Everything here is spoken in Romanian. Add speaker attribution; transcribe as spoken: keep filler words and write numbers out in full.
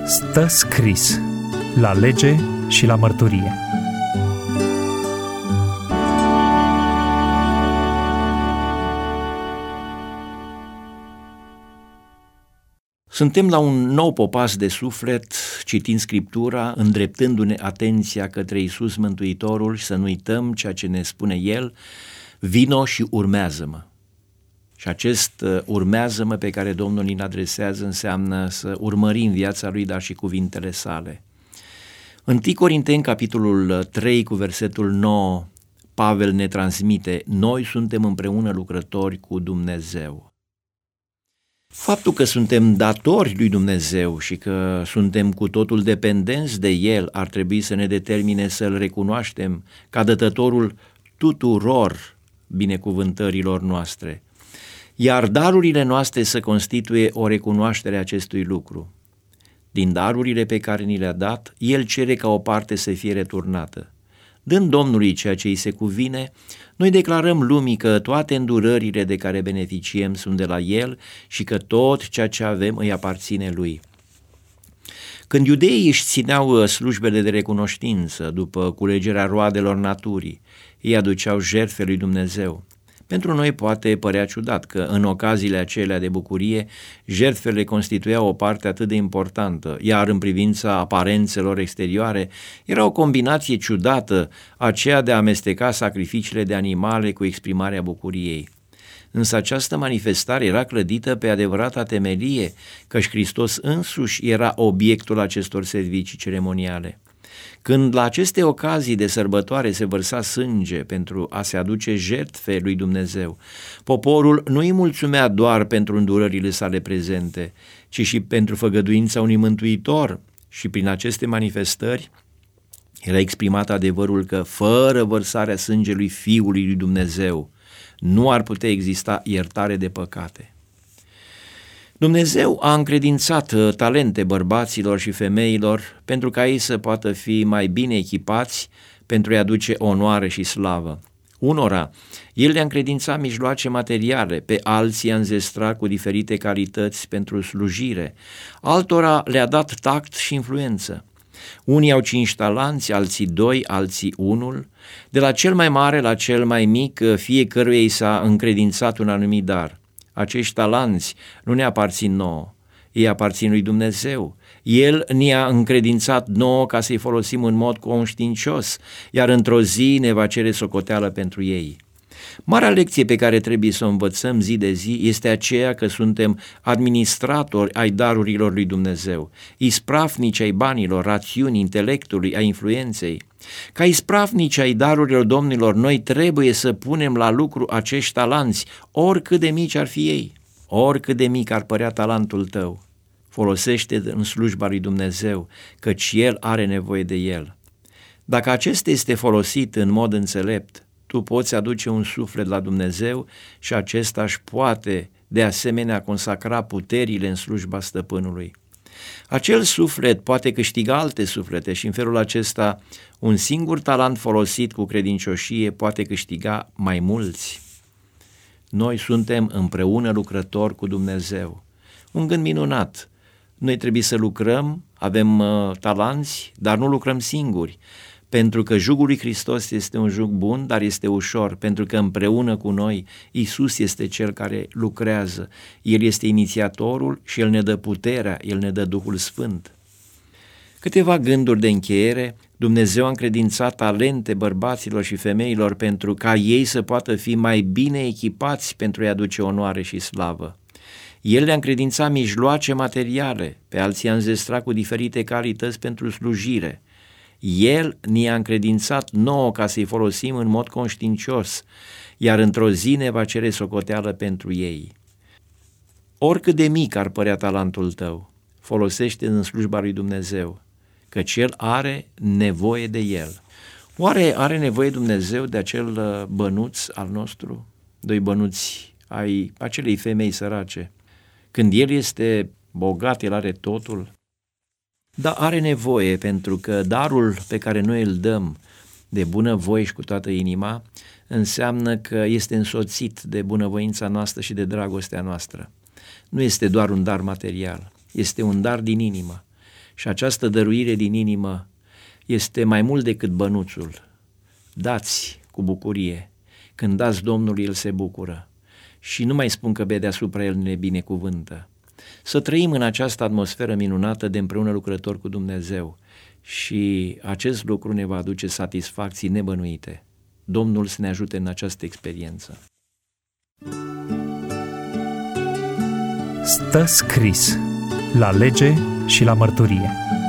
Speaker 1: Stă scris la lege și la mărturie.
Speaker 2: Suntem la un nou popas de suflet, citind Scriptura, îndreptându-ne atenția către Iisus Mântuitorul și să nu uităm ceea ce ne spune El: vino și urmează-mă. Și acest urmează-mă pe care Domnul îl adresează înseamnă să urmărim viața Lui, dar și cuvintele sale. În întâi Corinteni, capitolul trei, cu versetul nouă, Pavel ne transmite: noi suntem împreună lucrători cu Dumnezeu. Faptul că suntem datori lui Dumnezeu și că suntem cu totul dependenți de El ar trebui să ne determine să-L recunoaștem ca dătătorul tuturor binecuvântărilor noastre, iar darurile noastre să constituie o recunoaștere a acestui lucru. Din darurile pe care ni le-a dat, El cere ca o parte să fie returnată. Dând Domnului ceea ce îi se cuvine, noi declarăm lumii că toate îndurările de care beneficiem sunt de la El și că tot ceea ce avem îi aparține Lui. Când iudeii își țineau slujbele de recunoștință după culegerea roadelor naturii, ei aduceau jertfe lui Dumnezeu. Pentru noi poate părea ciudat că în ocaziile acelea de bucurie, jertfele constituiau o parte atât de importantă, iar în privința aparențelor exterioare era o combinație ciudată aceea de a amesteca sacrificiile de animale cu exprimarea bucuriei. Însă această manifestare era clădită pe adevărata temelie, căci Hristos însuși era obiectul acestor servicii ceremoniale. Când la aceste ocazii de sărbătoare se vărsa sânge pentru a se aduce jertfe lui Dumnezeu, poporul nu îi mulțumea doar pentru îndurările sale prezente, ci și pentru făgăduința unui mântuitor, și prin aceste manifestări era exprimat adevărul că fără vărsarea sângelui Fiului lui Dumnezeu nu ar putea exista iertare de păcate. Dumnezeu a încredințat talente bărbaților și femeilor pentru ca ei să poată fi mai bine echipați pentru a-i aduce onoare și slavă. Unora, El le-a încredințat mijloace materiale, pe alții i-a înzestrat cu diferite calități pentru slujire, altora le-a dat tact și influență. Unii au cinci talanți, alții doi, alții unul. De la cel mai mare la cel mai mic, fiecăruia i s-a încredințat un anumit dar. Acești talanți nu ne aparțin nouă, ei aparțin lui Dumnezeu. El ne-a încredințat nouă ca să-i folosim în mod conștiincios, iar într-o zi ne va cere socoteală pentru ei. Marea lecție pe care trebuie să o învățăm zi de zi este aceea că suntem administratori ai darurilor lui Dumnezeu, ispravnici ai banilor, rațiunii, intelectului, ai influenței. Ca ispravnici ai darurilor Domnilor, noi trebuie să punem la lucru acești talanți, oricât de mici ar fi ei, oricât de mic ar părea talentul tău. Folosește în slujba lui Dumnezeu, căci El are nevoie de el. Dacă acesta este folosit în mod înțelept, tu poți aduce un suflet la Dumnezeu și acesta își poate de asemenea consacra puterile în slujba stăpânului. Acel suflet poate câștiga alte suflete și în felul acesta un singur talent folosit cu credincioșie poate câștiga mai mulți. Noi suntem împreună lucrători cu Dumnezeu. Un gând minunat. Noi trebuie să lucrăm, avem uh, talanți, dar nu lucrăm singuri. Pentru că jugul lui Hristos este un jug bun, dar este ușor, pentru că împreună cu noi Iisus este Cel care lucrează. El este inițiatorul și El ne dă puterea, El ne dă Duhul Sfânt. Câteva gânduri de încheiere. Dumnezeu a încredințat talente bărbaților și femeilor pentru ca ei să poată fi mai bine echipați pentru a-i aduce onoare și slavă. El le-a încredințat mijloace materiale, pe alții i-a înzestrat cu diferite calități pentru slujire. El ne-a încredințat nouă ca să-i folosim în mod conștiincios, iar într-o zi ne va cere socoteală pentru ei. Oricât de mic ar părea talentul tău, folosește în slujba lui Dumnezeu, căci El are nevoie de el. Oare are nevoie Dumnezeu de acel bănuț al nostru? Doi bănuți ai acelei femei sărace. Când El este bogat, El are totul. Dar are nevoie, pentru că darul pe care noi îl dăm de bunăvoie și cu toată inima înseamnă că este însoțit de bunăvoința noastră și de dragostea noastră. Nu este doar un dar material, este un dar din inimă. Și această dăruire din inimă este mai mult decât bănuțul. Dați cu bucurie. Când dați Domnului, El se bucură. Și nu mai spun că pe deasupra El ne binecuvântă. Să trăim în această atmosferă minunată de împreună lucrători cu Dumnezeu și acest lucru ne va aduce satisfacții nebănuite. Domnul să ne ajute în această experiență.
Speaker 1: Stă scris la lege și la mărturie.